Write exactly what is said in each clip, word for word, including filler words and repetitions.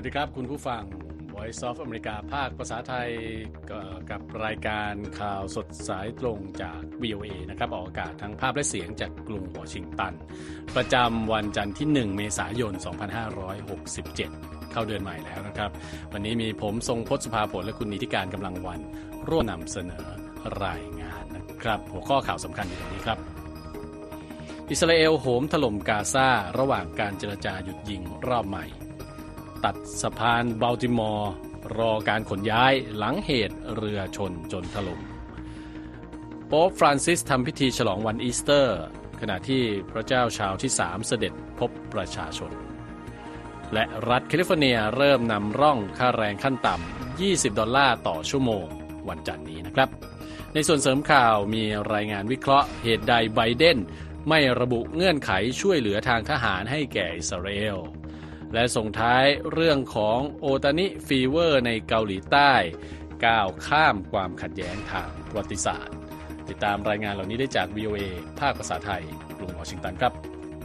สดีครับคุณผู้ฟัง Voice of America ภาคภาษาไทยกับรายการข่าวสดสายตรงจาก วี โอ เอ นะครับออกอากาศทั้งภาพและเสียงจากกรุงวอชิงตันประจำวันจันทร์ที่หนึ่งเมษายนสองพันห้าร้อยหกสิบเจ็ดเข้าเดือนใหม่แล้วนะครับวันนี้มีผมทรงพจน์สุภาผลและคุณนิติการกำลังวันร่วมนำเสนอรายงานนะครับหัวข้อข่าวสำคัญอยู่ตรงนี้ครับอิสราเอลโหมถล่มกาซาระหว่างการเจรจาหยุดยิงรอบใหม่ตัดสะพานบัลติมอร์รอการขนย้ายหลังเหตุเรือชนจนถล่มโป๊ปฟรานซิสทำพิธีฉลองวันอีสเตอร์ขณะที่พระเจ้าชาวที่สามเสด็จพบประชาชนและรัฐแคลิฟอร์เนียเริ่มนำร่องค่าแรงขั้นต่ำยี่สิบดอลลาร์ต่อชั่วโมงวันจันทร์นี้นะครับในส่วนเสริมข่าวมีรายงานวิเคราะห์เหตุใดไบเดนไม่ระบุเงื่อนไขช่วยเหลือทางทหารให้แก่อิสราเอลและส่งท้ายเรื่องของโอตานิฟีเวอร์ในเกาหลีใต้ก้าวข้ามความขัดแย้งทางประวัติศาสตร์ติดตามรายงานเหล่านี้ได้จาก วี โอ เอ ภาคภาษาไทยกรุงวอชิงตันครับ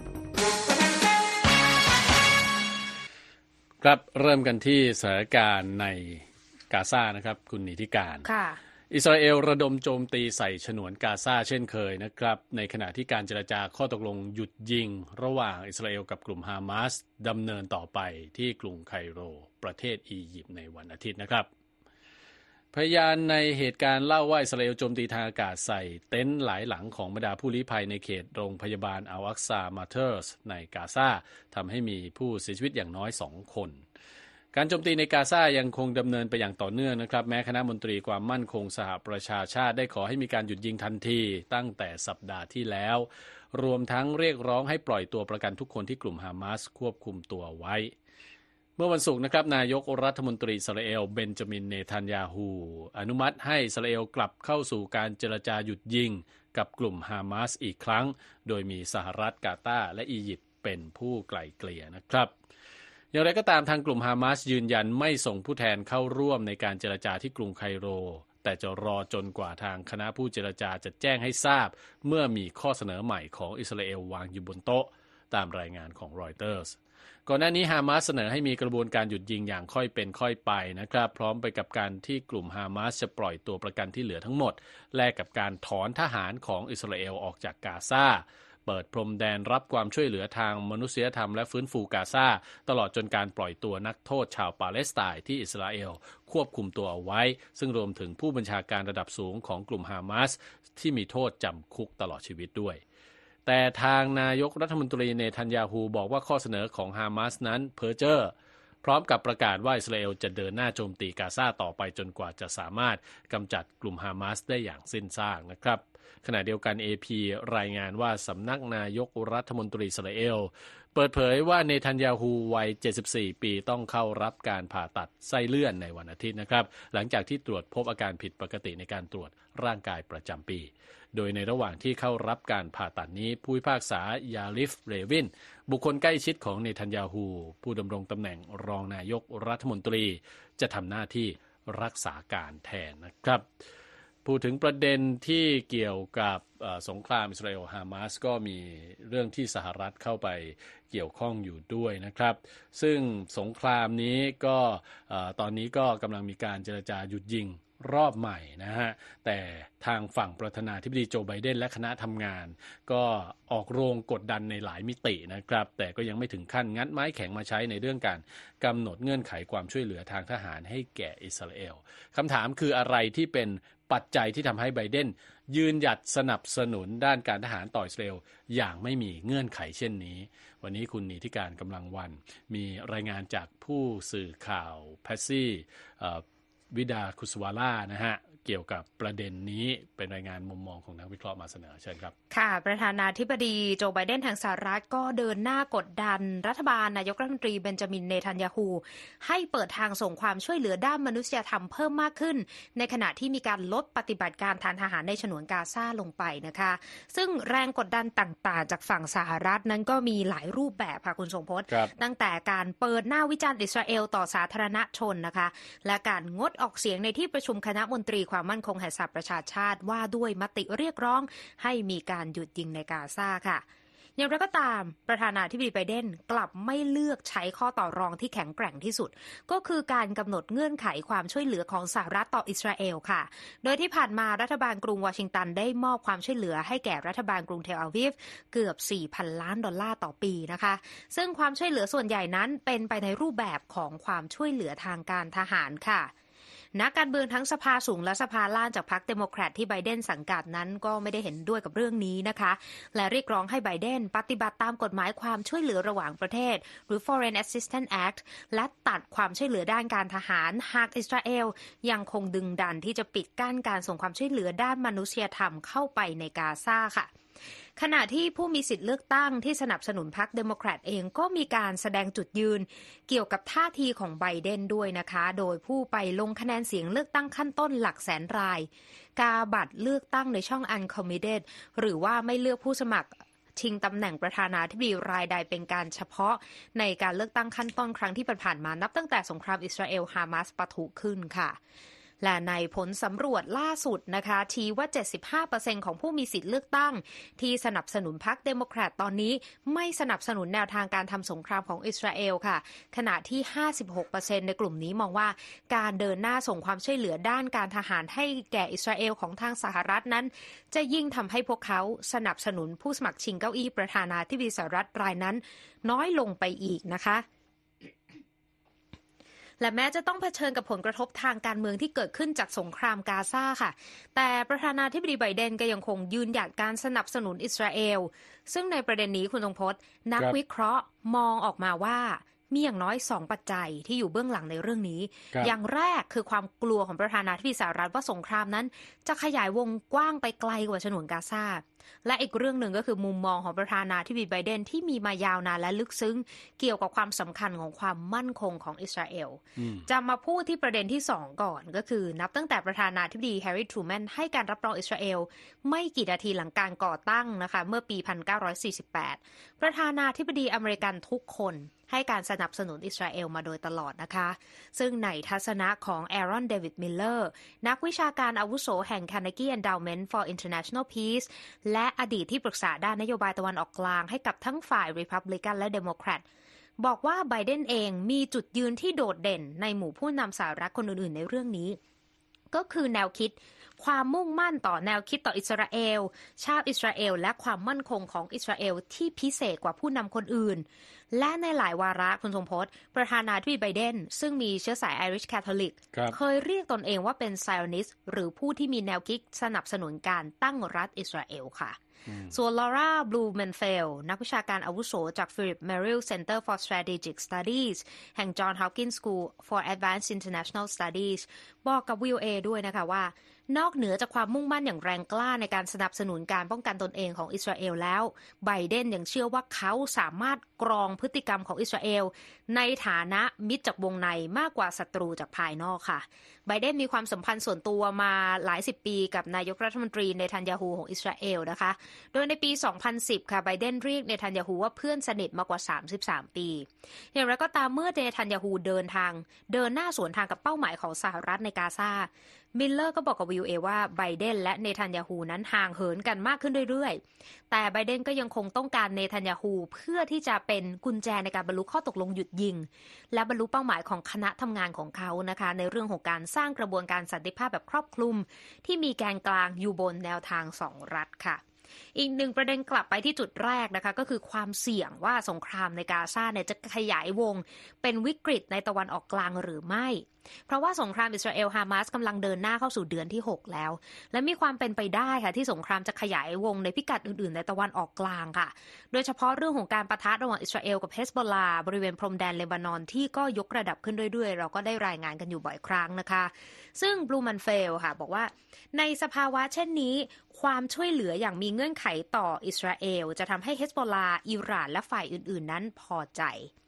ครับเริ่มกันที่สถานการณ์ในกาซานะครับคุณนิติการค่ะอิสราเอลระดมโจมตีใส่ฉนวนกาซาเช่นเคยนะครับในขณะที่การเจรจาข้อตกลงหยุดยิงระหว่างอิสราเอลกับกลุ่มฮามาสดำเนินต่อไปที่กรุงไคโรประเทศอียิปต์ในวันอาทิตย์นะครับพยานในเหตุการณ์เล่าว่าอิสราเอลโจมตีทางอากาศใส่เต็นท์หลายหลังของบรรดาผู้ลี้ภัยในเขตโรงพยาบาลอัลอักซามาเทอร์สในกาซาทำให้มีผู้เสียชีวิตอย่างน้อยสองคนการโจมตีในกาซายังคงดำเนินไปอย่างต่อเนื่องนะครับแม้คณะมนตรีความมั่นคงสหประชาชาติได้ขอให้มีการหยุดยิงทันทีตั้งแต่สัปดาห์ที่แล้วรวมทั้งเรียกร้องให้ปล่อยตัวประกันทุกคนที่กลุ่มฮามาสควบคุมตัวไว้เมื่อวันศุกร์นะครับนายกรัฐมนตรีอิสราเอลเบนจามินเนทันยาฮูอนุมัติให้อิสราเอลกลับเข้าสู่การเจรจาหยุดยิงกับกลุ่มฮามาสอีกครั้งโดยมีสหรัฐกาตาร์และอียิปต์เป็นผู้ไกล่เกลี่ยนะครับอย่างไรก็ตามทางกลุ่มฮามาสยืนยันไม่ส่งผู้แทนเข้าร่วมในการเจรจาที่กรุงไคโรแต่จะรอจนกว่าทางคณะผู้เจรจาจะแจ้งให้ทราบเมื่อมีข้อเสนอใหม่ของอิสราเอลวางอยู่บนโต๊ะตามรายงานของรอยเตอร์สก่อนหน้านี้ฮามาสเสนอให้มีกระบวนการหยุดยิงอย่างค่อยเป็นค่อยไปนะครับพร้อมไปกับการที่กลุ่มฮามาสจะปล่อยตัวประกันที่เหลือทั้งหมดแลกกับการถอนทหารของอิสราเอลออกจากกาซาเปิดพรมแดนรับความช่วยเหลือทางมนุษยธรรมและฟื้นฟูกาซาตลอดจนการปล่อยตัวนักโทษชาวปาเลสไตน์ที่อิสราเอลควบคุมตัวเอาไว้ซึ่งรวมถึงผู้บัญชาการระดับสูงของกลุ่มฮามาสที่มีโทษจำคุกตลอดชีวิตด้วยแต่ทางนายกรัฐมนตรีเนทันยาฮูบอกว่าข้อเสนอของฮามาสนั้นเพ้อเจ้อพร้อมกับประกาศว่าอิสราเอลจะเดินหน้าโจมตีกาซาต่อไปจนกว่าจะสามารถกำจัดกลุ่มฮามาสได้อย่างสิ้นซากนะครับขณะเดียวกัน เอ พี รายงานว่าสำนักนายกรัฐมนตรีอิสราเอลเปิดเผยว่าเนทันยาฮูวัยเจ็ดสิบสี่ปีต้องเข้ารับการผ่าตัดไส้เลื่อนในวันอาทิตย์นะครับหลังจากที่ตรวจพบอาการผิดปกติในการตรวจร่างกายประจำปีโดยในระหว่างที่เข้ารับการผ่าตัดนี้ผู้พิพากษายาลิฟเรวินบุคคลใกล้ชิดของเนทันยาฮูผู้ดำรงตำแหน่งรองนายกรัฐมนตรีจะทำหน้าที่รักษาการแทนนะครับพูดถึงประเด็นที่เกี่ยวกับสงครามอิสราเอลฮามาสก็มีเรื่องที่สหรัฐเข้าไปเกี่ยวข้องอยู่ด้วยนะครับซึ่งสงครามนี้ก็ตอนนี้ก็กำลังมีการเจรจาหยุดยิงรอบใหม่นะฮะแต่ทางฝั่งประธานาธิบดีโจไบเดนและคณะทำงานก็ออกโรงกดดันในหลายมิตินะครับแต่ก็ยังไม่ถึงขั้นงัดไม้แข็งมาใช้ในเรื่องการกำหนดเงื่อนไขความช่วยเหลือทางทหารให้แก่อิสราเอลคำถามคืออะไรที่เป็นปัจจัยที่ทำให้ไบเดนยืนหยัดสนับสนุนด้านการทหารต่ออิสราเอลอย่างไม่มีเงื่อนไขเช่นนี้วันนี้คุณนิติการกำลังวันมีรายงานจากผู้สื่อข่าวแพสซี่วิดาคุสวาล่านะฮะเกี่ยวกับประเด็นนี้เป็นรายงานมุมมองของนักวิเคราะห์มาเสนอเชิญครับค่ะประธานาธิบดีโจไบเดนทางสหรัฐก็เดินหน้ากดดันรัฐบาลนายกรัฐมนตรีเบนจามินเนทันยาฮูให้เปิดทางส่งความช่วยเหลือด้านมนุษยธรรมเพิ่มมากขึ้นในขณะที่มีการลดปฏิบัติการทางทหารในฉนวนกาซาลงไปนะคะซึ่งแรงกดดันต่างๆจากฝั่งสหรัฐนั้นก็มีหลายรูปแบบค่ะคุณทรงพจน์ตั้งแต่การเปิดหน้าวิจารณ์อิสราเอลต่อสาธารณชนนะคะและการงดออกเสียงในที่ประชุมคณะมนตรีความมั่นคงแห่งสหประชาชาติว่าด้วยมติเรียกร้องให้มีการหยุดยิงในกาซาค่ะอย่างไรก็ตามประธานาธิบดีไบเดนกลับไม่เลือกใช้ข้อต่อรองที่แข็งแกร่งที่สุดก็คือการกำหนดเงื่อนไขความช่วยเหลือของสหรัฐต่ออิสราเอลค่ะโดยที่ผ่านมารัฐบาลกรุงวอชิงตันได้มอบความช่วยเหลือให้แก่รัฐบาลกรุงเทลอาวีฟเกือบ สี่พัน ล้านดอลลาร์ต่อปีนะคะซึ่งความช่วยเหลือส่วนใหญ่นั้นเป็นไปในรูปแบบของความช่วยเหลือทางการทหารค่ะนักการเมืองทั้งสภาสูงและสภาล่างจากพรรคเดโมแครตที่ไบเดนสังกัดนั้นก็ไม่ได้เห็นด้วยกับเรื่องนี้นะคะและเรียกร้องให้ไบเดนปฏิบัติตามกฎหมายความช่วยเหลือระหว่างประเทศหรือ Foreign Assistance Act และตัดความช่วยเหลือด้านการทหารหากอิสราเอลยังคงดึงดันที่จะปิดกั้นการส่งความช่วยเหลือด้านมนุษยธรรมเข้าไปในกาซาค่ะขณะที่ผู้มีสิทธิ์เลือกตั้งที่สนับสนุนพรรคเดโมแครตเองก็มีการแสดงจุดยืนเกี่ยวกับท่าทีของไบเดนด้วยนะคะโดยผู้ไปลงคะแนนเสียงเลือกตั้งขั้นต้นหลักแสนรายกาบัตรเลือกตั้งในช่อง Uncommitted หรือว่าไม่เลือกผู้สมัครชิงตำแหน่งประธานาธิบดีรายใดเป็นการเฉพาะในการเลือกตั้งขั้นต้นครั้งที่ผ่านมานับตั้งแต่สงครามอิสราเอลฮามาสปะทุขึ้นค่ะและในผลสำรวจล่าสุดนะคะชี้ว่า เจ็ดสิบห้าเปอร์เซ็นต์ ของผู้มีสิทธิ์เลือกตั้งที่สนับสนุนพรรคเดโมแครตตอนนี้ไม่สนับสนุนแนวทางการทำสงครามของอิสราเอลค่ะขณะที่ ห้าสิบหกเปอร์เซ็นต์ ในกลุ่มนี้มองว่าการเดินหน้าส่งความช่วยเหลือด้านการทหารให้แก่อิสราเอลของทางสหรัฐนั้นจะยิ่งทำให้พวกเขาสนับสนุนผู้สมัครชิงเก้าอี้ประธานาธิบดีสหรัฐรายนั้นน้อยลงไปอีกนะคะและแม้จะต้องเผชิญกับผลกระทบทางการเมืองที่เกิดขึ้นจากสงครามกาซาค่ะแต่ประธานาธิบดีไบเดนก็ยังคงยืนหยัดการสนับสนุนอิสราเอลซึ่งในประเด็นนี้คุณทรงพจน์นักวิเคราะห์มองออกมาว่ามีอย่างน้อยสองปัจจัยที่อยู่เบื้องหลังในเรื่องนี้อย่างแรกคือความกลัวของประธานาธิบดีสหรัฐว่าสงครามนั้นจะขยายวงกว้างไปไกลกว่าฉนวนกาซาและอีกเรื่องหนึ่งก็คือมุมมองของประธานาธิบดีไบเดนที่มีมายาวนานและลึกซึ้งเกี่ยวกับความสำคัญของความมั่นคงของอิสราเอลจะมาพูดที่ประเด็นที่สองก่อนก็คือนับตั้งแต่ประธานาธิบดีแฮร์รี่ ทรูแมนให้การรับรองอิสราเอลไม่กี่นาทีหลังการก่อตั้งนะคะเมื่อปี หนึ่งพันเก้าร้อยสี่สิบแปด ประธานาธิบดีอเมริกันทุกคนให้การสนับสนุนอิสราเอลมาโดยตลอดนะคะซึ่งในทัศนะของแอรอน เดวิด มิลเลอร์นักวิชาการอาวุโสแห่ง Carnegie Endowment for International Peace และอดีตที่ปรึกษาด้านนโยบายตะวันออกกลางให้กับทั้งฝ่าย Republican และ Democrat บอกว่าไบเดนเองมีจุดยืนที่โดดเด่นในหมู่ผู้นำสหรัฐคนอื่นๆในเรื่องนี้ก็คือแนวคิดความมุ่งมั่นต่อแนวคิดต่ออิสราเอลชาติอิสราเอลและความมั่นคงของอิสราเอลที่พิเศษกว่าผู้นำคนอื่นและในหลายวาระคุณทรงพจน์ประธานาธิบดีไบเดนซึ่งมีเชื้อสายไอริชแคทอลิกเคยเรียกตนเองว่าเป็นไซออนิสต์หรือผู้ที่มีแนวคิดสนับสนุนการตั้งรัฐอิสราเอลค่ะส่วนลอร่า บลูเมนเฟลนักวิชาการอาวุโสจาก Philip Merrill Center for Strategic Studies แห่ง John Hopkins School for Advanced International Studies บอกกับ วี โอ เอ ด้วยนะคะว่านอกเหนือจากความมุ่งมั่นอย่างแรงกล้าในการสนับสนุนการป้องกันตนเองของอิสราเอลแล้วไบเดนยังเชื่อว่าเขาสามารถกรองพฤติกรรมของอิสราเอลในฐานะมิตรจากวงในมากกว่าศัตรูจากภายนอกค่ะไบเดนมีความสัมพันธ์ส่วนตัวมาหลายสิบปีกับนายกรัฐมนตรีเนทันยาฮูของอิสราเอลนะคะโดยในปีสองพันสิบค่ะไบเดนเรียกเนทันยาฮูว่าเพื่อนสนิทมากกว่าสามสิบสามปีอย่างไรก็ตามเมื่อเนทันยาฮูเดินทางเดินหน้าสวนทางกับเป้าหมายของสหรัฐในกาซามิลเลอร์ก็บอกกับ วี โอ เอ ว่าไบเดนและเนทันยาฮูนั้นห่างเหินกันมากขึ้นเรื่อยๆแต่ไบเดนก็ยังคงต้องการเนทันยาฮูเพื่อที่จะเป็นกุญแจในการบรรลุข้อตกลงหยุดยิงและบรรลุเป้าหมายของคณะทำงานของเขานะคะในเรื่องของการสร้างกระบวนการสันติภาพแบบครอบคลุมที่มีแกนกลางอยู่บนแนวทางสองรัฐค่ะอีกหนึ่งประเด็นกลับไปที่จุดแรกนะคะก็คือความเสี่ยงว่าสงครามในกาซาเนี่ยจะขยายวงเป็นวิกฤตในตะวันออกกลางหรือไม่เพราะว่าสงครามอิสราเอลฮามาสกำลังเดินหน้าเข้าสู่เดือนที่หกแล้วและมีความเป็นไปได้ค่ะที่สงครามจะขยายวงในพิกัดอื่นๆในตะวันออกกลางค่ะโดยเฉพาะเรื่องของการปะทะระหว่างอิสราเอลกับเฮซบอลลาบริเวณพรมแดนเลบานอนที่ก็ยกระดับขึ้นเรื่อยๆเราก็ได้รายงานกันอยู่บ่อยครั้งนะคะซึ่งบลูมันเฟลค่ะบอกว่าในสภาวะเช่นนี้ความช่วยเหลืออย่างมีเงื่อนไขต่ออิสราเอลจะทำให้เฮซบอลลาอิหร่านและฝ่ายอื่นๆนั้นพอใจ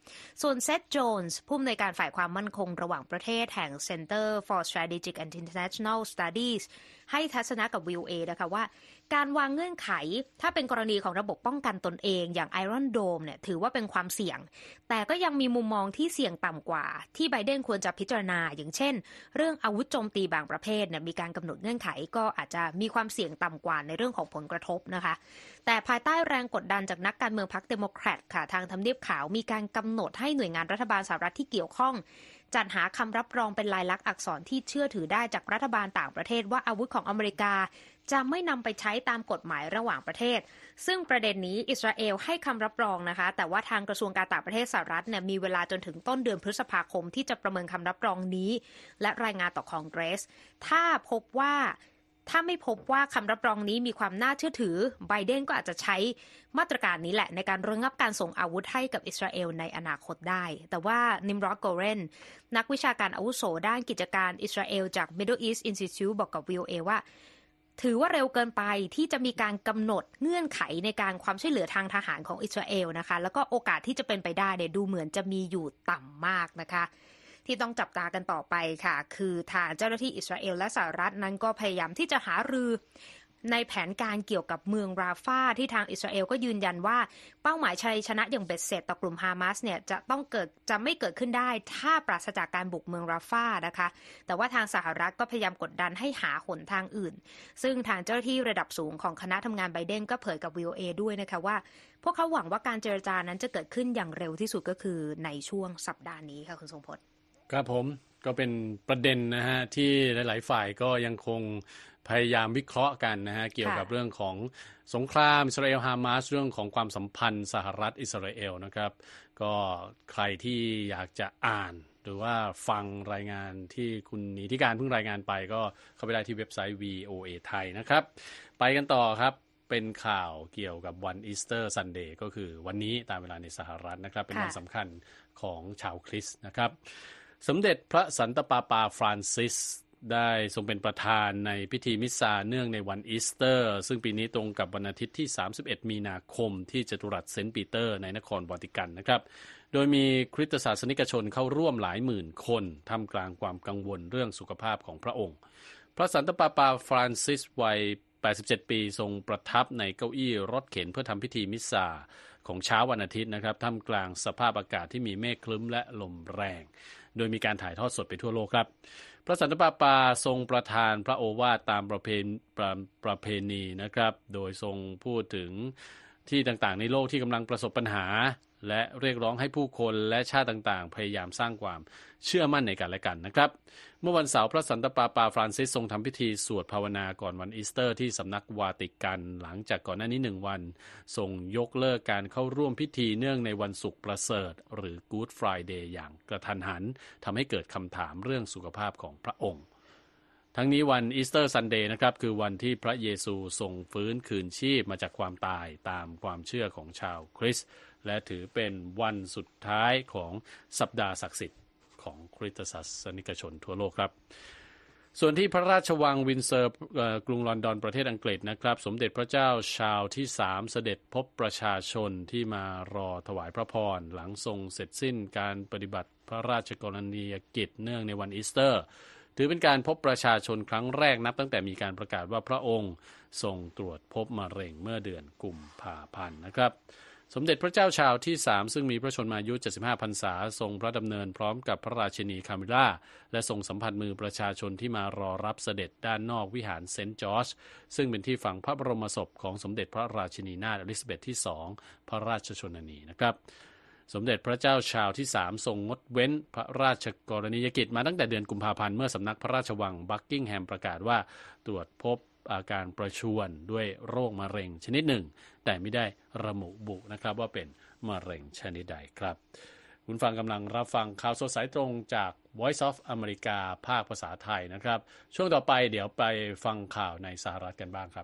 ส่วนเซธโจนส์ผู้อำนวยการฝ่ายความมั่นคงระหว่างประเทศแห่ง Center for Strategic and International Studies ให้ทัศนะกับ วี โอ เอ นะคะว่าการวางเงื่อนไขถ้าเป็นกรณีของระบบป้องกันตนเองอย่าง Iron Dome เนี่ยถือว่าเป็นความเสี่ยงแต่ก็ยังมีมุมมองที่เสี่ยงต่ำกว่าที่ไบเดนควรจะพิจารณาอย่างเช่นเรื่องอาวุธโจมตีบางประเภทเนี่ยมีการกำหนดเงื่อนไขก็อาจจะมีความเสี่ยงต่ำกว่าในเรื่องของผลกระทบนะคะแต่ภายใต้แรงกดดันจากนักการเมืองพรรคเดโมแครตค่ะทางทำเนียบขาวมีการกำหนดให้หน่วยงานรัฐบาลสหรัฐที่เกี่ยวข้องจัดหาคำรับรองเป็นลายลักษณ์อักษรที่เชื่อถือได้จากรัฐบาลต่างประเทศว่าอาวุธของอเมริกาจะไม่นำไปใช้ตามกฎหมายระหว่างประเทศซึ่งประเด็นนี้อิสราเอลให้คำรับรองนะคะแต่ว่าทางกระทรวงการต่างประเทศสหรัฐเนี่ยมีเวลาจนถึงต้นเดือนพฤษภาคมที่จะประเมินคำรับรองนี้และรายงานต่อคองเกรสถ้าพบว่าถ้าไม่พบว่าคำรับรองนี้มีความน่าเชื่อถือไบเดนก็อาจจะใช้มาตรการนี้แหละในการระงับการส่งอาวุธให้กับอิสราเอลในอนาคตได้แต่ว่านิมรอด โกเรนนักวิชาการอาวุโสด้านกิจการอิสราเอลจาก Middle East Institute บอกกับ วี โอ เอ ว่าถือว่าเร็วเกินไปที่จะมีการกำหนดเงื่อนไขในการความช่วยเหลือทางทหารของอิสราเอลนะคะแล้วก็โอกาสที่จะเป็นไปได้เนี่ยดูเหมือนจะมีอยู่ต่ำมากนะคะที่ต้องจับตากันต่อไปค่ะคือทางเจ้าหน้าที่อิสราเอลและสหรัฐนั้นก็พยายามที่จะหารือในแผนการเกี่ยวกับเมืองราฟาที่ทางอิสราเอลก็ยืนยันว่าเป้าหมายชัยชนะอย่างเบ็ดเสร็จต่อกลุ่มฮามาสเนี่ยจะต้องเกิดจะไม่เกิดขึ้นได้ถ้าปราศจากการบุกเมืองราฟานะคะแต่ว่าทางสหรัฐก็พยายามกดดันให้หาหนทางอื่นซึ่งทางเจ้าหน้าที่ระดับสูงของคณะทำงานไบเดนก็เผยกับ วี โอ เอ ด้วยนะคะว่าพวกเขาหวังว่าการเจรจานั้นจะเกิดขึ้นอย่างเร็วที่สุดก็คือในช่วงสัปดาห์นี้ค่ะคุณทรงพจน์ครับผมก็เป็นประเด็นนะฮะที่หลายๆฝ่ายก็ยังคงพยายามวิเคราะห์กันนะฮะเกี่ยวกับเรื่องของสงครามอิสราเอลฮามาสเรื่องของความสัมพันธ์สหรัฐอิสราเอลนะครับก็ใครที่อยากจะอ่านหรือว่าฟังรายงานที่คุณนิติการเพิ่งรายงานไปก็เข้าไปได้ที่เว็บไซต์ วี โอ เอ ไทยนะครับไปกันต่อครับเป็นข่าวเกี่ยวกับวันอีสเตอร์ซันเดย์ก็คือวันนี้ตามเวลาในสหรัฐนะครับเป็นวันสำคัญของชาวคริสต์นะครับสมเด็จพระสันตะปาปาฟรานซิสได้ทรงเป็นประธานในพิธีมิสซาเนื่องในวันอีสเตอร์ซึ่งปีนี้ตรงกับวันอาทิตย์ที่สามสิบเอ็ดมีนาคมที่จัตุรัสเซนต์ปีเตอร์ในนครวาติกันนะครับโดยมีคริสตศาสนิกชนเข้าร่วมหลายหมื่นคนท่ามกลางความกังวลเรื่องสุขภาพของพระองค์พระสันตะปาปาฟรานซิสวัยแปดสิบเจ็ดปีทรงประทับในเก้าอี้รถเข็นเพื่อทำพิธีมิสซาของเช้าวันอาทิตย์นะครับท่ามกลางสภาพอากาศที่มีเมฆคลึ้มและลมแรงโดยมีการถ่ายทอดสดไปทั่วโลกครับพระสันตะปาปาทรงประทานพระโอวาทตามประเพณประประเพณีนะครับโดยทรงพูดถึงที่ต่างๆในโลกที่กำลังประสบปัญหาและเรียกร้องให้ผู้คนและชาติต่างๆพยายามสร้างความเชื่อมั่นในกันและกันนะครับเมื่อวันเสาร์พระสันตะปาปาฟรานซิสทรงทำพิธีสวดภาวนาก่อนวันอีสเตอร์ที่สำนักวาติกันหลังจากก่อนหน้านี้หนึ่งวันทรงยกเลิกการเข้าร่วมพิธีเนื่องในวันศุกร์ประเสริฐหรือ Good Friday อย่างกระทันหันทำให้เกิดคำถามเรื่องสุขภาพของพระองค์ทั้งนี้วันอีสเตอร์ซันเดย์นะครับคือวันที่พระเยซูทรงฟื้นคืนชีพมาจากความตายตามความเชื่อของชาวคริสต์และถือเป็นวันสุดท้ายของสัปดาห์ศักดิ์สิทธิ์ของคริสตศาสนิกชนทั่วโลกครับส่วนที่พระราชวังวินเซอร์กรุงลอนดอนประเทศอังกฤษนะครับสมเด็จพระเจ้าชาร์ลส์ที่สามเสด็จพบประชาชนที่มารอถวายพระพรหลังทรงเสร็จสิ้นการปฏิบัติพระราชกรณียกิจเนื่องในวันอีสเตอร์ถือเป็นการพบประชาชนครั้งแรกนับตั้งแต่มีการประกาศว่าพระองค์ทรงตรวจพบมะเร็งเมื่อเดือนกุมภาพันธ์นะครับสมเด็จพระเจ้าชาร์ลส์ที่สามซึ่งมีพระชนมายุเจ็ดสิบห้าพรรษาทรงพระดำเนินพร้อมกับพระราชินีคามิล่าและทรงสัมผัสมือประชาชนที่มารอรับเสด็จด้านนอกวิหารเซนต์จอร์จซึ่งเป็นที่ฝังพระบรมศพของสมเด็จพระราชินีนาถอลิซาเบธที่สองพระราชชนนีนะครับสมเด็จพระเจ้าชาร์ลส์ที่สามทรงงดเว้นพระราชกรณียกิจมาตั้งแต่เดือนกุมภาพันธ์เมื่อสำนักพระราชวังบักกิงแฮมประกาศว่าตรวจพบอาการประชวรด้วยโรคมะเร็งชนิดหนึ่งแต่ไม่ได้ระบุบุนะครับว่าเป็นมะเร็งชนิดใดครับคุณฟังกำลังรับฟังข่าวสดสายตรงจาก Voice of America ภาคภาษาไทยนะครับช่วงต่อไปเดี๋ยวไปฟังข่าวในสหรัฐกันบ้างครับ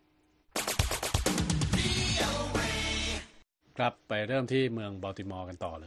ครับไปเริ่มที่เมืองบัลติมอร์กันต่อเลย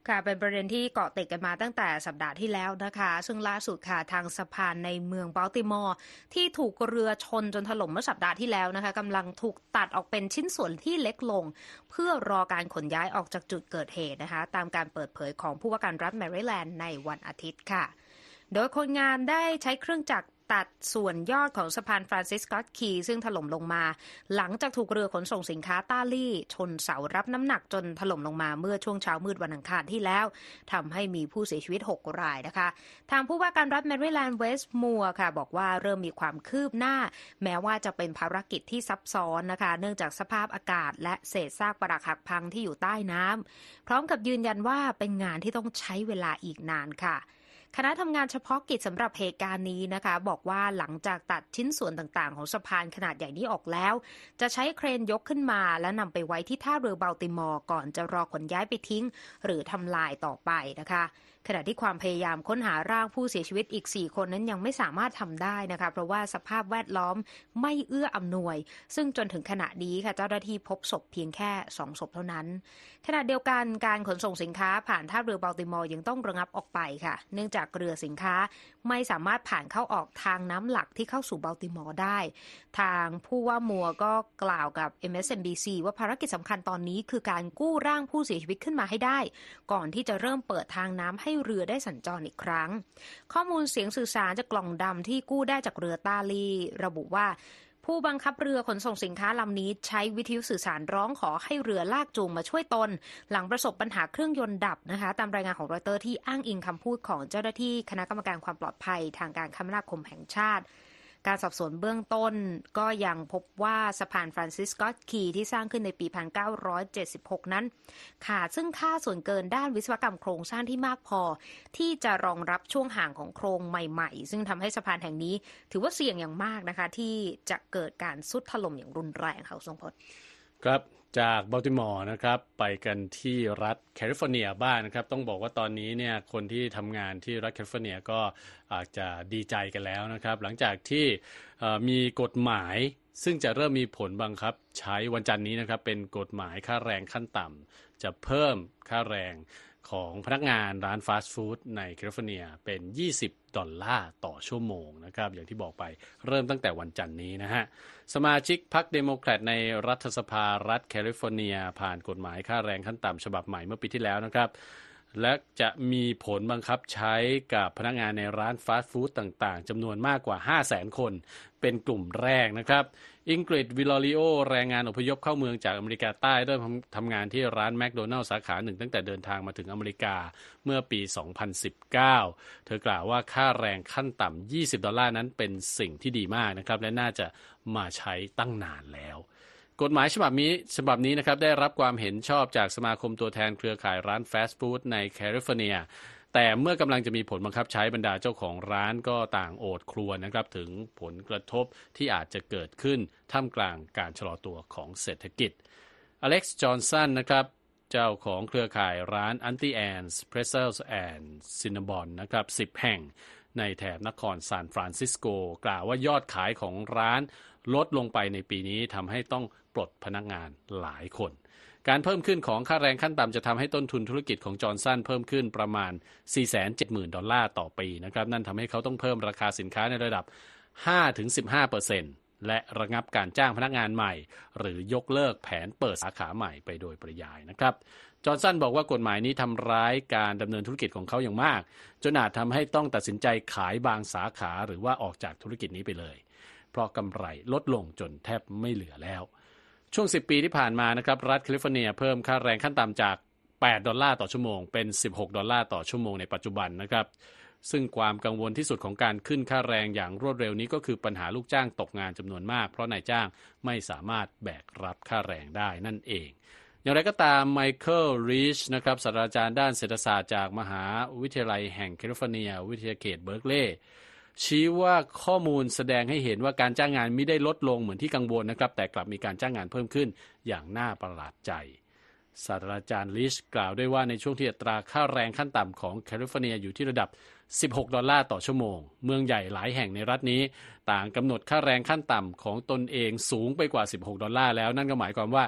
ค่ะเป็นประเด็นที่เกาะติดกันมาตั้งแต่สัปดาห์ที่แล้วนะคะซึ่งล่าสุดค่ะทางสะพานในเมืองบัลติมอร์ที่ถูกเรือชนจนถล่มเมื่อสัปดาห์ที่แล้วนะคะกำลังถูกตัดออกเป็นชิ้นส่วนที่เล็กลงเพื่อรอการขนย้ายออกจากจุดเกิดเหตุนะคะตามการเปิดเผยของผู้ว่าการรัฐแมริแลนด์ในวันอาทิตย์ค่ะโดยคนงานได้ใช้เครื่องจักรตัดส่วนยอดของสะพานฟรานซิสสก็อตคีย์ซึ่งถล่มลงมาหลังจากถูกเรือขนส่งสินค้าต้าลี่ชนเสารับน้ำหนักจนถล่มลงมาเมื่อช่วงเช้ามืดวันอังคารที่แล้วทำให้มีผู้เสียชีวิตหกรายนะคะทางผู้ว่าการรัฐแมริแลนด์เวสต์มัวร์ค่ะบอกว่าเริ่มมีความคืบหน้าแม้ว่าจะเป็นภารกิจที่ซับซ้อนนะคะเนื่องจากสภาพอากาศและเศษซากปรักหักพังที่อยู่ใต้น้ำพร้อมกับยืนยันว่าเป็นงานที่ต้องใช้เวลาอีกนานค่ะคณะทำงานเฉพาะกิจสำหรับเหตุการณ์นี้นะคะบอกว่าหลังจากตัดชิ้นส่วนต่างๆของสะพานขนาดใหญ่นี้ออกแล้วจะใช้เครนยกขึ้นมาและนำไปไว้ที่ท่าเรือบัลติมอร์ก่อนจะรอขนย้ายไปทิ้งหรือทำลายต่อไปนะคะขณะที่ความพยายามค้นหาร่างผู้เสียชีวิตอีกสี่คนนั้นยังไม่สามารถทำได้นะคะเพราะว่าสภาพแวดล้อมไม่เอื้ออำนวยซึ่งจนถึงขณะนี้ค่ะเจ้าหน้าที่พบศพเพียงแค่สองศพเท่านั้นขณะเดียวกันการขนส่งสินค้าผ่านท่าเรือบัลติมอร์ยังต้องระงับออกไปค่ะเนื่องจากเรือสินค้าไม่สามารถผ่านเข้าออกทางน้ำหลักที่เข้าสู่บัลติมอร์ได้ทางผู้ว่ามัวก็กล่าวกับ เอ็ม เอส เอ็น บี ซี ว่าภารกิจสำคัญตอนนี้คือการกู้ร่างผู้เสียชีวิตขึ้นมาให้ได้ก่อนที่จะเริ่มเปิดทางน้ำให้เรือได้สัญจรอีกครั้งข้อมูลเสียงสื่อสารจากกล่องดำที่กู้ได้จากเรือต้าลี่ระบุว่าผู้บังคับเรือขนส่งสินค้าลำนี้ใช้วิทยุสื่อสารร้องขอให้เรือลากจูงมาช่วยตนหลังประสบปัญหาเครื่องยนต์ดับนะคะตามรายงานของรอยเตอร์ที่อ้างอิงคำพูดของเจ้าหน้าที่คณะกรรมการความปลอดภัยทางการคมนาคมแห่งชาติการสอบสวนเบื้องต้นก็ยังพบว่าสะพานฟรานซิสสก็อตคีย์ที่สร้างขึ้นในปี หนึ่งพันเก้าร้อยเจ็ดสิบหก นั้นขาดซึ่งค่าส่วนเกินด้านวิศวกรรมโครงสร้างที่มากพอที่จะรองรับช่วงห่างของโครงใหม่ๆซึ่งทำให้สะพานแห่งนี้ถือว่าเสี่ยงอย่างมากนะคะที่จะเกิดการทรุดถล่มอย่างรุนแรงค่ะทรงพจน์ครับจากบัลติมอร์นะครับไปกันที่รัฐแคลิฟอร์เนียบ้าง นะครับต้องบอกว่าตอนนี้เนี่ยคนที่ทำงานที่รัฐแคลิฟอร์เนียก็อาจจะดีใจกันแล้วนะครับหลังจากที่มีกฎหมายซึ่งจะเริ่มมีผลบังคับใช้วันจันทร์นี้นะครับเป็นกฎหมายค่าแรงขั้นต่ำจะเพิ่มค่าแรงของพนักงานร้านฟาสต์ฟู้ดในแคลิฟอร์เนียเป็นยี่สิบดอลลาร์ต่อชั่วโมงนะครับอย่างที่บอกไปเริ่มตั้งแต่วันจันทร์นี้นะฮะสมาชิกพรรคเดโมแครตในรัฐสภารัฐแคลิฟอร์เนียผ่านกฎหมายค่าแรงขั้นต่ำฉบับใหม่เมื่อปีที่แล้วนะครับและจะมีผลบังคับใช้กับพนักงานในร้านฟาสต์ฟู้ดต่างๆจำนวนมากกว่า ห้าแสน คนเป็นกลุ่มแรกนะครับอิงกริดวิลลอริโอแรงงานอพยพเข้าเมืองจากอเมริกาใต้เริ่มทำงานที่ร้านแมคโดนัลด์สาขาหนึ่งตั้งแต่เดินทางมาถึงอเมริกาเมื่อปี สองพันสิบเก้า เธอกล่าวว่าค่าแรงขั้นต่ำยี่สิบดอลลาร์นั้นเป็นสิ่งที่ดีมากนะครับและน่าจะมาใช้ตั้งนานแล้วกฎหมายฉบับนี้ฉบับนี้นะครับได้รับความเห็นชอบจากสมาคมตัวแทนเครือข่ายร้านฟาสต์ฟู้ดในแคลิฟอร์เนียแต่เมื่อกำลังจะมีผลบังคับใช้บรรดาเจ้าของร้านก็ต่างโอดครวญนะครับถึงผลกระทบที่อาจจะเกิดขึ้นท่ามกลางการชะลอตัวของเศรษฐกิจอเล็กซ์ จอห์นสันนะครับเจ้าของเครือข่ายร้าน Auntie Anne's Pretzels and Cinnabon นะครับสิบแห่งในแถบนครซานฟรานซิสโกกล่าวว่ายอดขายของร้านลดลงไปในปีนี้ทำให้ต้องปลดพนักงานหลายคนการเพิ่มขึ้นของค่าแรงขั้นต่ำจะทำให้ต้นทุนธุรกิจของจอห์นสันเพิ่มขึ้นประมาณ สี่แสนเจ็ดหมื่น ดอลลาร์ต่อปีนะครับนั่นทำให้เขาต้องเพิ่มราคาสินค้าในระดับ ห้าถึงสิบห้าเปอร์เซ็นต์ และระงับการจ้างพนักงานใหม่หรือยกเลิกแผนเปิดสาขาใหม่ไปโดยปริยายนะครับจอห์นสันบอกว่ากฎหมายนี้ทำร้ายการดำเนินธุรกิจของเขาอย่างมากจนอาจทำให้ต้องตัดสินใจขายบางสาขาหรือว่าออกจากธุรกิจนี้ไปเลยเพราะกำไรลดลงจนแทบไม่เหลือแล้วช่วงสิบปีที่ผ่านมานะครับรัฐแคลิฟอร์เนียเพิ่มค่าแรงขั้นต่ำจากแปดดอลลาร์ต่อชั่วโมงเป็นสิบหกดอลลาร์ต่อชั่วโมงในปัจจุบันนะครับซึ่งความกังวลที่สุดของการขึ้นค่าแรงอย่างรวดเร็วนี้ก็คือปัญหาลูกจ้างตกงานจำนวนมากเพราะนายจ้างไม่สามารถแบกรับค่าแรงได้นั่นเองอย่างไรก็ตามไมเคิลรีชนะครับศาสตราจารย์ด้านเศรษฐศาสตร์จากมหาวิทยาลัยแห่งแคลิฟอร์เนียวิทยาเขตเบิร์กลีย์ชี้ว่าข้อมูลแสดงให้เห็นว่าการจ้างงานไม่ได้ลดลงเหมือนที่กังวลนะครับแต่กลับมีการจ้างงานเพิ่มขึ้นอย่างน่าประหลาดใจศาสตราจารย์ลิชกล่าวด้วยว่าในช่วงที่อัตราค่าแรงขั้นต่ำของแคลิฟอร์เนียอยู่ที่ระดับสิบหกดอลลาร์ต่อชั่วโมงเมืองใหญ่หลายแห่งในรัฐนี้ต่างกำหนดค่าแรงขั้นต่ำของตนเองสูงไปกว่าสิบหกดอลลาร์แล้วนั่นก็หมายความว่า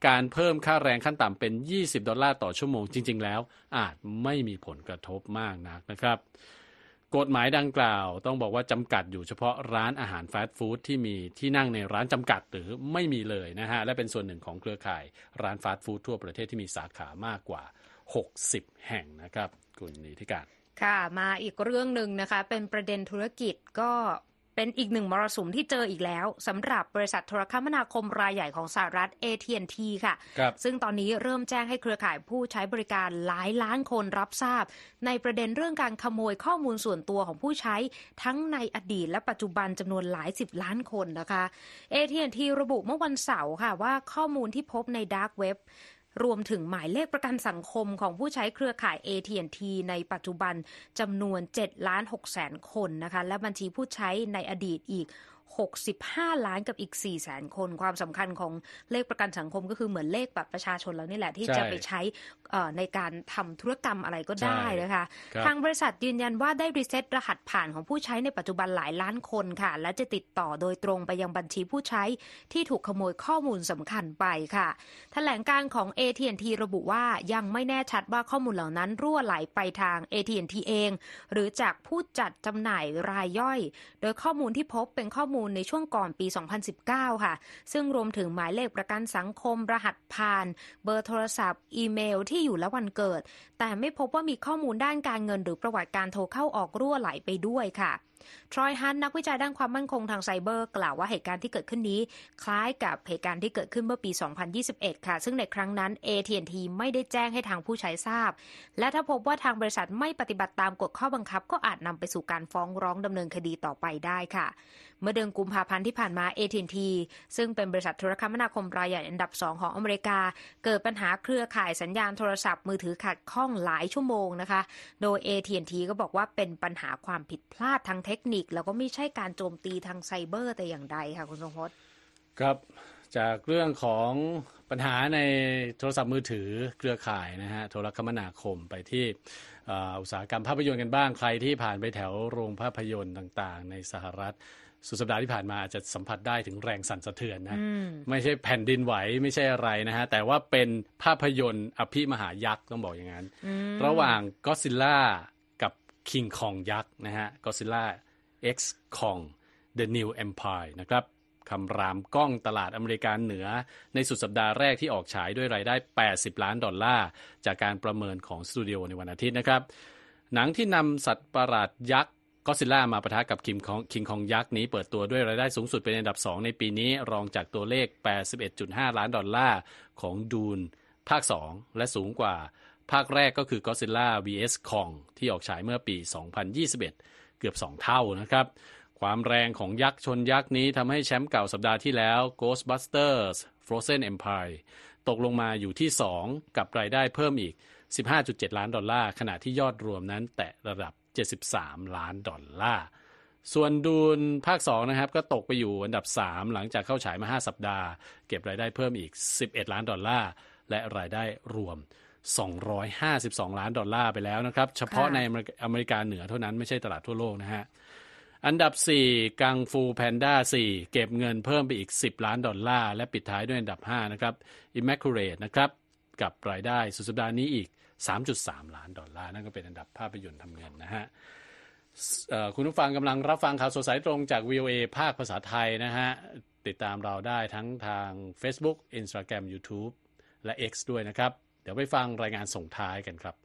การเพิ่มค่าแรงขั้นต่ำเป็นยี่สิบดอลลาร์ต่อชั่วโมงจริงๆแล้วอาจไม่มีผลกระทบมากนักนะครับกฎหมายดังกล่าวต้องบอกว่าจำกัดอยู่เฉพาะร้านอาหารฟาสต์ฟู้ดที่มีที่นั่งในร้านจำกัดหรือไม่มีเลยนะฮะและเป็นส่วนหนึ่งของเครือข่ายร้านฟาสต์ฟู้ดทั่วประเทศที่มีสาขามากกว่าหกสิบแห่งนะครับคุณนิติการค่ะมาอีกเรื่องหนึ่งนะคะเป็นประเด็นธุรกิจก็เป็นอีกหนึ่งมรสุมที่เจออีกแล้วสำหรับบริษัทโทรคมนาคมรายใหญ่ของสหรัฐ เอ ที แอนด์ ที ค่ะซึ่งตอนนี้เริ่มแจ้งให้เครือข่ายผู้ใช้บริการหลายล้านคนรับทราบในประเด็นเรื่องการขโมยข้อมูลส่วนตัวของผู้ใช้ทั้งในอดีตและปัจจุบันจำนวนหลายสิบล้านคนนะคะ เอ ที แอนด์ ที ระบุเมื่อวันเสาร์ค่ะว่าข้อมูลที่พบใน Dark Webรวมถึงหมายเลขประกันสังคมของผู้ใช้เครือข่าย เอ ที แอนด์ ที ในปัจจุบันจำนวน เจ็ดล้านหกแสน คนนะคะและบัญชีผู้ใช้ในอดีตอีกหกสิบห้าล้านกับอีก สี่แสน คนความสำคัญของเลขประกันสังคมก็คือเหมือนเลขบัตรประชาชนแล้วนี่แหละที่จะไปใช้ในการทำธุรกรรมอะไรก็ได้นะคะทางบริษัทยืนยันว่าได้รีเซ็ตรหัสผ่านของผู้ใช้ในปัจจุบันหลายล้านคนค่ะและจะติดต่อโดยตรงไปยังบัญชีผู้ใช้ที่ถูกขโมยข้อมูลสำคัญไปค่ะแถลงการของ เอ ที แอนด์ ที ระบุว่ายังไม่แน่ชัดว่าข้อมูลเหล่านั้นรั่วไหลไปทาง เอ ที แอนด์ ที เองหรือจากผู้จัดจำหน่ายรายย่อยโดยข้อมูลที่พบเป็นข้อมูลในช่วงก่อนปีสองพันสิบเก้าค่ะซึ่งรวมถึงหมายเลขประกันสังคมรหัสผ่านเบอร์โทรศัพท์อีเมลที่อยู่และวันเกิดแต่ไม่พบว่ามีข้อมูลด้านการเงินหรือประวัติการโทรเข้าออกรั่วไหลไปด้วยค่ะทรอยฮันนักวิจัยด้านความมั่นคงทางไซเบอร์กล่าวว่าเหตุการณ์ที่เกิดขึ้นนี้คล้ายกับเหตุการณ์ที่เกิดขึ้นเมื่อปีสองพันยี่สิบเอ็ดค่ะซึ่งในครั้งนั้น เอ ที แอนด์ ที ไม่ได้แจ้งให้ทางผู้ใช้ทราบและถ้าพบว่าทางบริษัทไม่ปฏิบัติตามกฎข้อบังคับก็อาจนำไปสู่การฟ้องร้องดำเนินคดีต่อไปได้ค่ะเมื่อเดือนกุมภาพันธ์ที่ผ่านมา เอ ที แอนด์ ที ซึ่งเป็นบริษัทโทรคมนาคมรายใหญ่อันดับสองของอเมริกาเกิดปัญหาเครือข่ายสัญญาณโทรศัพท์มือถือขัดข้องหลายชั่วโมงนะคะโดย เอ ที แอนด์ ที ก็บอกว่าเป็นปัญหาความผิดพลาดทางเทคนิคแล้วก็ไม่ใช่การโจมตีทางไซเบอร์แต่อย่างใดค่ะคุณทรงพจน์ครับจากเรื่องของปัญหาในโทรศัพท์มือถือเครือข่ายนะฮะโทรคมนาคมไปที่อุตสาหกรรมภาพยนตร์กันบ้างใครที่ผ่านไปแถวโรงภาพยนตร์ต่างๆในสหรัฐสุดสัปดาห์ที่ผ่านมาอาจจะสัมผัสได้ถึงแรงสั่นสะเทือนนะไม่ใช่แผ่นดินไหวไม่ใช่อะไรนะฮะแต่ว่าเป็นภาพยนตร์อภิมหายักษ์ต้องบอกอย่างนั้นระหว่างก็อดซิลล่ากับคิงคองยักษ์นะฮะก็อดซิลล่า X Kong The New Empire นะครับคำรามกล้องตลาดอเมริกาเหนือในสุดสัปดาห์แรกที่ออกฉายด้วยรายได้แปดสิบล้านดอลลาร์จากการประเมินของสตูดิโอในวันอาทิตย์นะครับหนังที่นำสัตว์ประหลาดยักษ์ก็อดซิลล่ามาปะทะกับคิงคองคิงคองยักษ์นี้เปิดตัวด้วยรายได้สูงสุดเป็นอันดับสองในปีนี้รองจากตัวเลข แปดสิบเอ็ดจุดห้า ล้านดอลลาร์ของดูนภาคสองและสูงกว่าภาคแรกก็คือ Godzilla วี เอส Kong ที่ออกฉายเมื่อปีสองพันยี่สิบเอ็ดเกือบสองเท่านะครับความแรงของยักษ์ชนยักษ์นี้ทำให้แชมป์เก่าสัปดาห์ที่แล้ว Ghostbusters Frozen Empire ตกลงมาอยู่ที่สองกับรายได้เพิ่มอีก สิบห้าจุดเจ็ด ล้านดอลลาร์ขณะที่ยอดรวมนั้นแตะระดับเจ็ดสิบสามล้านดอลลาร์ส่วนดูนภาคสองนะครับก็ตกไปอยู่อันดับสามหลังจากเข้าฉายมาห้าสัปดาห์เก็บรายได้เพิ่มอีกสิบเอ็ดล้านดอลลาร์และรายได้รวมสองร้อยห้าสิบสองล้านดอลลาร์ไปแล้วนะครับเฉพาะในอเมริกาเหนือเท่านั้นไม่ใช่ตลาดทั่วโลกนะฮะอันดับสี่กังฟูแพนด้าสี่เก็บเงินเพิ่มไปอีกสิบล้านดอลลาร์และปิดท้ายด้วยอันดับห้านะครับ Immaculate นะครับกับรายได้สุดสัปดาห์นี้อีก สามจุดสาม ล้านดอลลาร์นั่นก็เป็นอันดับภาพยนตร์ทำเงินนะฮะคุณผู้ฟังกำลังรับฟังข่าวสดสายตรงจาก วี โอ เอ ภาคภาษาไทยนะฮะติดตามเราได้ทั้งทาง Facebook Instagram YouTube และ X ด้วยนะครับเดี๋ยวไปฟังรายงานส่งท้ายกันครับ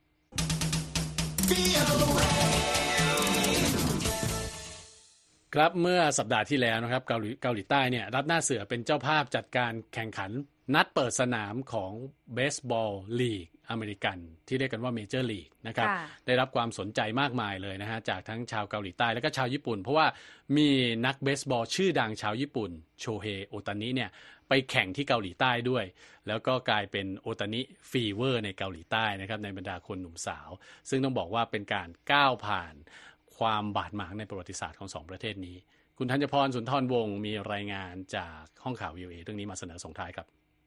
ครับเมื่อสัปดาห์ที่แล้วนะครับเกาหลีเกาหลีใต้เนี่ยรับหน้าเสือเป็นเจ้าภาพจัดการแข่งขันนัดเปิดสนามของเบสบอลลีกอเมริกันที่เรียกกันว่าเมเจอร์ลีกนะครับได้รับความสนใจมากมายเลยนะฮะจากทั้งชาวเกาหลีใต้และก็ชาวญี่ปุ่นเพราะว่ามีนักเบสบอลชื่อดังชาวญี่ปุ่นโชเฮโอตานิเนี่ยไปแข่งที่เกาหลีใต้ด้วยแล้วก็กลายเป็นโอตานิฟีเวอร์ในเกาหลีใต้นะครับในบรรดาคนหนุ่มสาวซึ่งต้องบอกว่าเป็นการก้าวผ่านความบาดหมางในประวัติศาสตร์ของสองประเทศนี้คุณธัญพรสุนทรวงศ์มีรายงานจากห้องข่าว วี โอ เอ เรื่องนี้มาเสนอส่งท้ายครับ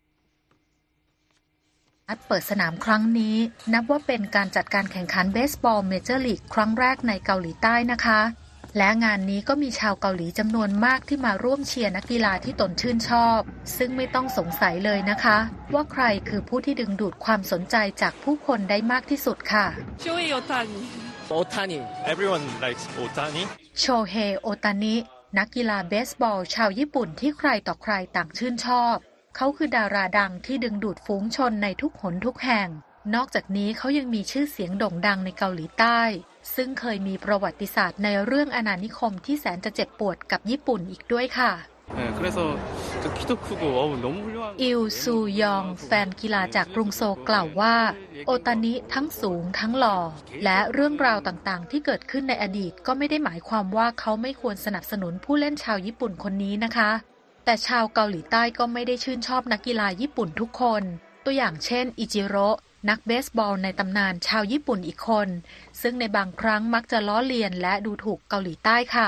นัดเปิดสนามครั้งนี้นับว่าเป็นการจัดการแข่งขันเบสบอลเมเจอร์ลีกครั้งแรกในเกาหลีใต้นะคะและงานนี้ก็มีชาวเกาหลีจำนวนมากที่มาร่วมเชียร์นักกีฬาที่ตนชื่นชอบซึ่งไม่ต้องสงสัยเลยนะคะว่าใครคือผู้ที่ดึงดูดความสนใจจากผู้คนได้มากที่สุดค่ะโชเฮโอตานิ Otani everyone likes Otani โชเฮโอตานินักกีฬาเบสบอลชาวญี่ปุ่นที่ใครต่อใครต่างชื่นชอบเขาคือดาราดังที่ดึงดูดฝูงชนในทุกหนทุกแห่งนอกจากนี้เขายังมีชื่อเสียงโด่งดังในเกาหลีใต้ซึ่งเคยมีประวัติศาสตร์ในเรื่องอาณานิคมที่แสนจะเจ็บปวดกับญี่ปุ่นอีกด้วยค่ะอิลซูยองแฟนกีฬาจากกรุงโซลกล่าวว่าโอตานิทั้งสูงทั้งหล่อและเรื่องราวต่างๆที่เกิดขึ้นในอดีตก็ไม่ได้หมายความว่าเขาไม่ควรสนับสนุนผู้เล่นชาวญี่ปุ่นคนนี้นะคะแต่ชาวเกาหลีใต้ก็ไม่ได้ชื่นชอบนักกีฬาญี่ปุ่นทุกคนตัวอย่างเช่นอิจิโร่นักเบสบอลในตำนานชาวญี่ปุ่นอีกคนซึ่งในบางครั้งมักจะล้อเลียนและดูถูกเกาหลีใต้ค่ะ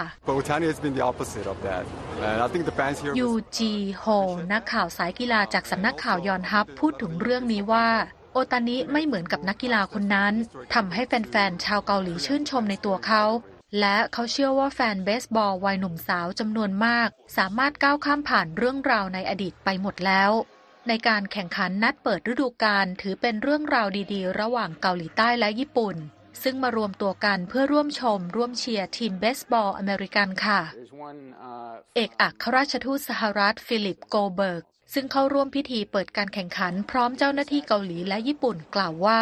ยูจีโฮนักข่าวสายกีฬาจากสำนักข่าวยอนฮับพูดถึงเรื่องนี้ว่าโอตานิไม่เหมือนกับนักกีฬาคนนั้นทำให้แฟนๆชาวเกาหลีชื่นชมในตัวเขาและเขาเชื่อว่าแฟนเบสบอลวัยหนุ่มสาวจำนวนมากสามารถก้าวข้ามผ่านเรื่องราวในอดีตไปหมดแล้วในการแข่งขันนัดเปิดฤดูกาลถือเป็นเรื่องราวดีๆระหว่างเกาหลีใต้และญี่ปุ่นซึ่งมารวมตัวกันเพื่อร่วมชมร่วมเชียร์ทีมเบสบอลอเมริกันค่ะเอกอัครราชทูตสหรัฐฟิลิปโกเบิร์กซึ่งเข้าร่วมพิธีเปิดการแข่งขันพร้อมเจ้าหน้าที่เกาหลีและญี่ปุ่นกล่าวว่า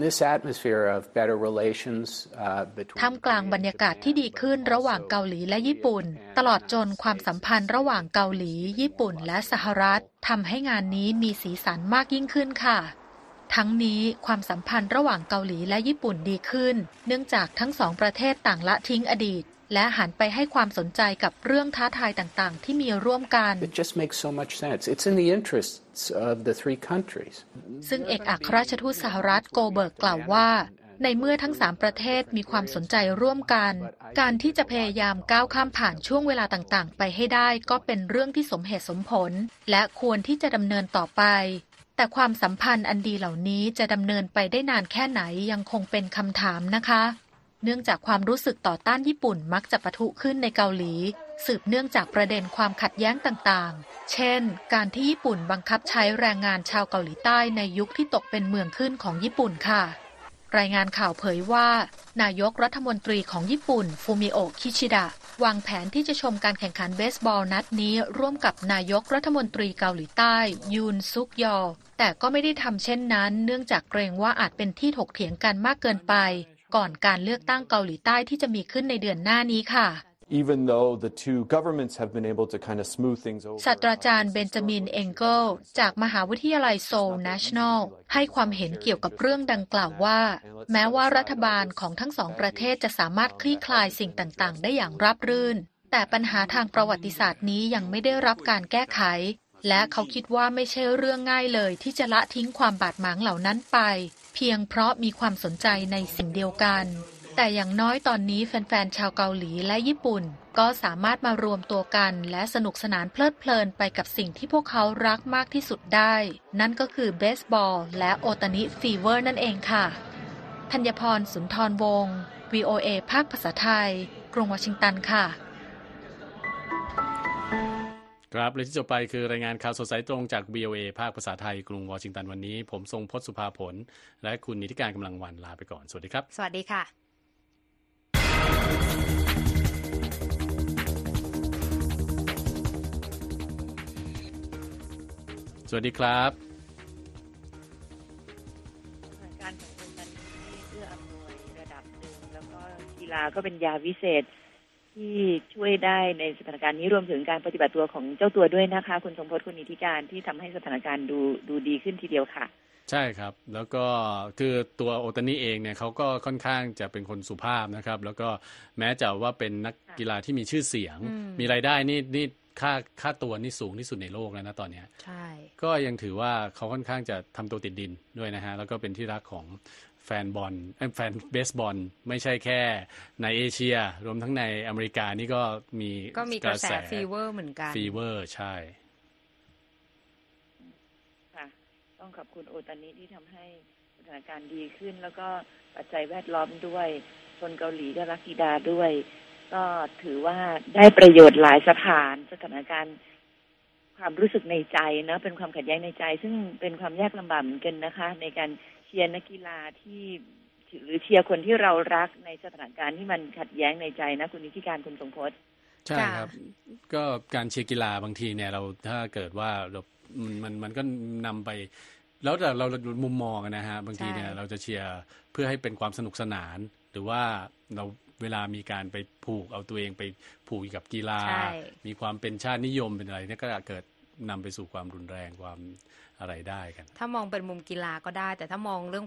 ท่ามกลางบรรยากาศที่ดีขึ้นระหว่างเกาหลีและญี่ปุ่นตลอดจนความสัมพันธ์ระหว่างเกาหลีญี่ปุ่นและสหรัฐทำให้งานนี้มีสีสันมากยิ่งขึ้นค่ะทั้งนี้ความสัมพันธ์ระหว่างเกาหลีและญี่ปุ่นดีขึ้นเนื่องจากทั้งสองประเทศต่างละทิ้งอดีตและหันไปให้ความสนใจกับเรื่องท้าทายต่างๆที่มีร่วมกัน It just makes so much sense. It's in the interests of the three countries. ซึ่งเอกอัครราชทูตสหรัฐโกเบิร์กกล่าวว่าในเมื่อทั้งสามประเทศมีความสนใจร่วมกันการที่จะพยายามก้าวข้ามผ่านช่วงเวลาต่างๆไปให้ได้ก็เป็นเรื่องที่สมเหตุสมผลและควรที่จะดำเนินต่อไปแต่ความสัมพันธ์อันดีเหล่านี้จะดำเนินไปได้นานแค่ไหนยังคงเป็นคำถามนะคะเนื่องจากความรู้สึกต่อต้านญี่ปุ่นมักจะปะทุขึ้นในเกาหลีสืบเนื่องจากประเด็นความขัดแย้งต่างๆเช่นการที่ญี่ปุ่นบังคับใช้แรงงานชาวเกาหลีใต้ในยุคที่ตกเป็นเมืองขึ้นของญี่ปุ่นค่ะรายงานข่าวเผยว่านายกรัฐมนตรีของญี่ปุ่นฟูมิโอะคิชิดะวางแผนที่จะชมการแข่งขันเบสบอลนัดนี้ร่วมกับนายกรัฐมนตรีเกาหลีใต้ยูนซุกยอแต่ก็ไม่ได้ทำเช่นนั้นเนื่องจากเกรงว่าอาจเป็นที่ถกเถียงกันมากเกินไปก่อนการเลือกตั้งเกาหลีใต้ที่จะมีขึ้นในเดือนหน้านี้ค่ะ Even though the two governments have been able to kind of smooth things over ศาสตราจารย์เบนจามินเองเกิลจากมหาวิทยาลัยโซล National ให้ความเห็นเกี่ยวกับเรื่องดังกล่าวว่าแม้ว่ารัฐบาลของทั้งสองประเทศจะสามารถคลี่คลายสิ่งต่างๆได้อย่างราบรื่นแต่ปัญหาทางประวัติศาสตร์นี้ยังไม่ได้รับการแก้ไขและเขาคิดว่าไม่ใช่เรื่องง่ายเลยที่จะละทิ้งความบาดหมางเหล่านั้นไปเพียงเพราะมีความสนใจในสิ่งเดียวกันแต่อย่างน้อยตอนนี้แฟนๆชาวเกาหลีและญี่ปุ่นก็สามารถมารวมตัวกันและสนุกสนานเพลิดเพลินไปกับสิ่งที่พวกเขารักมากที่สุดได้นั่นก็คือเบสบอลและโอตานิฟีเวอร์นั่นเองค่ะธัญพรสุนทรวงศ์ วี โอ เอ ภาคภาษาไทยกรุงวอชิงตันค่ะครับและที่จบไปคือรายงานข่าวสดสายตรงจาก วี โอ เอ ภาคภาษาไทยกรุงวอชิงตันวันนี้ผมทรงพจน์สุภาผลและคุณนิติการกำลังวันลาไปก่อนสวัสดีครับสวัสดีค่ะสวัสดีครับการของคนนั้นที่เอื้ออำนวยระดับหนึ่งแล้วก็กีฬาก็เป็นยาวิเศษที่ช่วยได้ในสถานการณ์นี้รวมถึงการปฏิบัติตัวของเจ้าตัวด้วยนะคะคุณสมพจน์คุณนิติการที่ทำให้สถานการณ์ดูดูดีขึ้นทีเดียวค่ะใช่ครับแล้วก็คือตัวโอตานิเองเนี่ยเขาก็ค่อนข้างจะเป็นคนสุภาพนะครับแล้วก็แม้จะว่าเป็นนักกีฬาที่มีชื่อเสียงมีรายได้นี่นี่ค่าค่าตัวนี่สูงที่สุดในโลกแล้วนะตอนนี้ใช่ก็ยังถือว่าเขาค่อนข้างจะทำตัวติดดินด้วยนะฮะแล้วก็เป็นที่รักของแฟนบอลแฟนเบสบอลไม่ใช่แค่ในเอเชียรวมทั้งในอเมริกานี่ก็มีก็มีกระแสฟีเวอร์เหมือนกันฟีเวอร์ใช่ค่ะต้องขอบคุณโอตานิที่ทำให้สถานการณ์ดีขึ้นแล้วก็ปัจจัยแวดล้อมด้วยคนเกาหลีก็รักกีฬาด้วยแก็ถือว่าได้ประโยชน์หลายสถานสถานการณ์ความรู้สึกในใจนะเป็นความขัดแย้งในใจซึ่งเป็นความยากลำบากเหมือนกันนะคะในการเชียร์นักกีฬาที่หรือเชียร์คนที่เรารักในสถานการณ์ที่มันขัดแย้งในใจนะคุณนิติการคุณทรงพจน์ใช่ครับก็การเชียร์กีฬาบางทีเนี่ยเราถ้าเกิดว่าเรามันมันมันก็นำไปแล้วแต่เรามุมมองนะฮะบางทีเนี่ยเราจะเชียร์เพื่อให้เป็นความสนุกสนานหรือว่าเราเวลามีการไปผูกเอาตัวเองไปผูกกับกีฬามีความเป็นชาตินิยมเป็นอะไรเนี่ยก็เกิดนำไปสู่ความรุนแรงความอะไรได้กันถ้ามองเป็นมุมกีฬาก็ได้แต่ถ้ามองเรื่อง